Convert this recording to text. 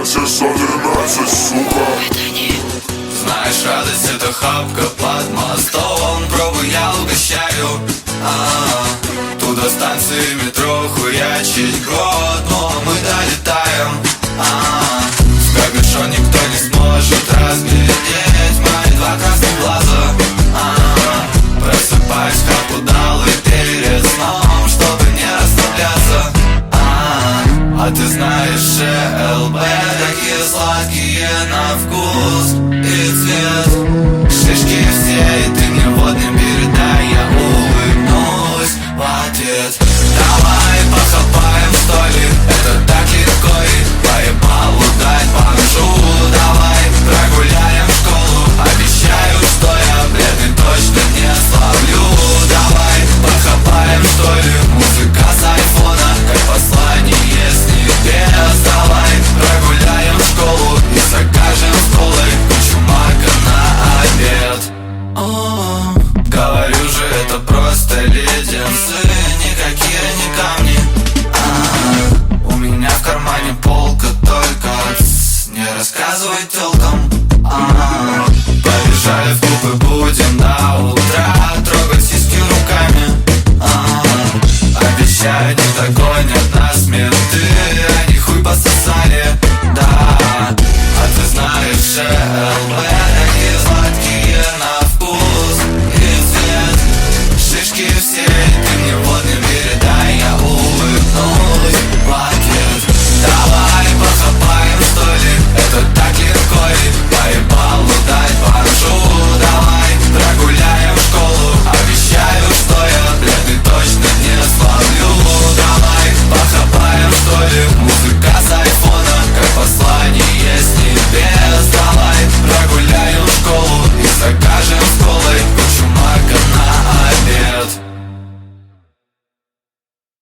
112, сука. Знаешь, радость это хапка под мостом. Пробуй, я угощаю. Туда станции метро хуячить год, но мы долетаем. В кабишон никто не сможет разглядеть мои два красных глаза. Просыпаюсь как удалый перед сном, чтобы не расслабляться. А ты знаешь, ЛБ такие сладкие на вкус и цвет. Шишки все, и ты мне водным